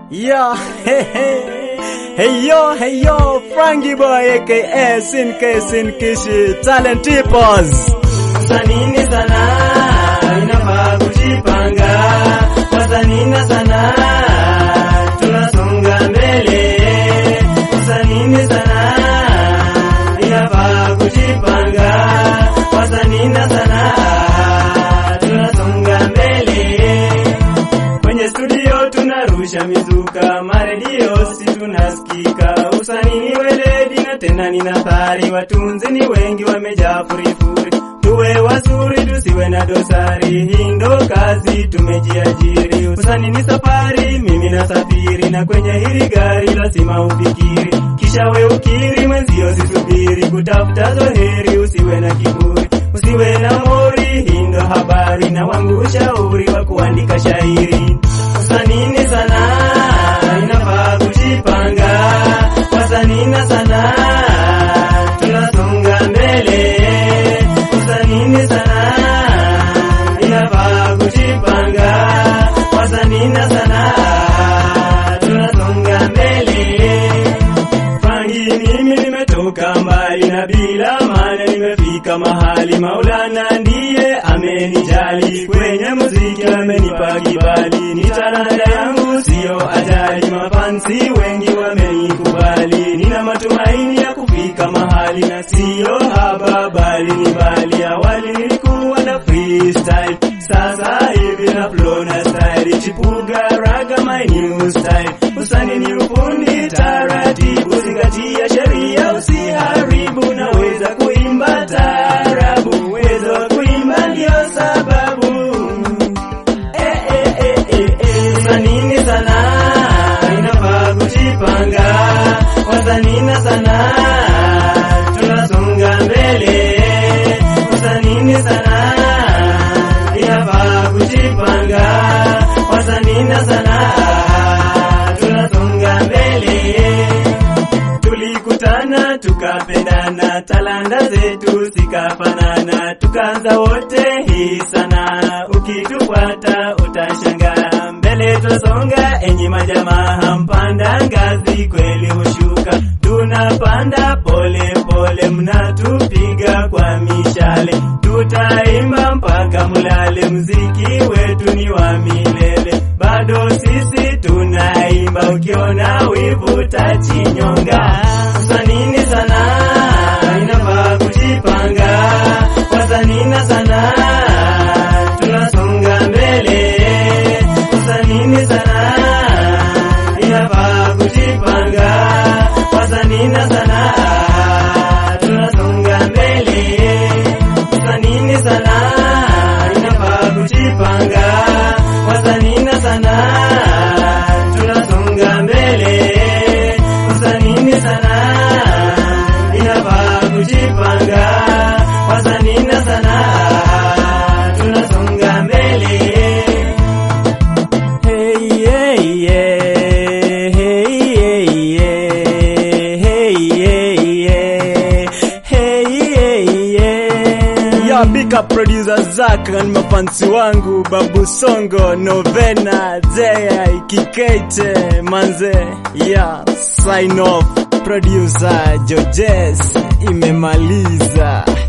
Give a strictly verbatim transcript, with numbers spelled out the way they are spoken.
Yeah, hey, hey, hey yo, hey yo, Frankie Boy aka Sinke Sinkishi Talent Tipos. Usanini sana, inafaa kujipanga. Wasanina sana, tunasonga mbele. Usanini sana, inafaa kujipanga. Wasanina sana, tunasonga mbele. Kwenye studio tunarusha mizuka, maredio si tunasikika. Usanini weledi na tena ni nathari, watunzi ni wengi wamejaa furifuri. Tuwe wazuri tusiwe na dosari, hii ndo kazi tumejiajiri. Usanini safari, mimi nasafiri, na kwenye hili gari lazima ufikiri. Kisha we ukiri, mwenzio sisubiri, kutafuta zoheri usiwe na kiburi. Usiwe na mori, hii ndo habari, na wangu ushauri wa kuandika shairi. Usanini sana, inafaa kujipanga. Wasanina sana, tunasonga mbele. Usanini sana, inafaa kujipanga. Wasanina sana, tunasonga mbele. Frangi mimi nimetoka mbali, na bila maana nimefika mahali. Maulana ndiye amenijali, kwenye muziki amenipa kibali. Ni talanta yangu sio ajali, mafansi wengi wamenikubali. Nina matumaini ya kufika mahali, na sio haba bali ni bali. Awali nilikuwa na freestyle, sasa hivi na flow na style. Chipuga raga my new style. Usanini ufundi taratibu, zingatia sheria usiharibu. Naweza kuimba taarabu, uwezo wa kuimba ndio sababu. Eh, eh, eh, eh, eh. Usanini sana, inafaa kujipanga. Wasanina sana, tunasonga mbele. Usanini sana, inafaa kujipanga. Wasanina sana, tunasonga mbele. Tulikutana tukapendana, talanta zetu zikafanana. Tukaanza wote hii sana, ukitufuata utashangaa. Mbele twasonga enyi majamaa, mpanda ngazi kweli hushuka. Tunapanda pole pole, mnatupiga kwa mishale. Tutaimba mpaka mulale, muziki wetu ni wa milele. Bado sisi tunaimba, ukiona wivu tachinyonga. Usanini sana, inafaa kujipanga. Wasanina sana, tunasonga mbele. Usanini sana, inafaa kujipanga. Wasanina sana, tunasonga mbele. Usanini sana, inafaa kujipanga. Wasanina sana, tunasonga mbele. Usanini sana, inafaa kujipanga. Wasanina sana, tunasonga mbele. Hey yeah yeah, hey yeah yeah, hey yeah yeah, hey yeah yeah. Yeah, big up producer Zach and mafansi wangu, Babu Songo, Novena, Zaya, Kikete, Manze. Yeah, sign off. Producer Georges imemaliza.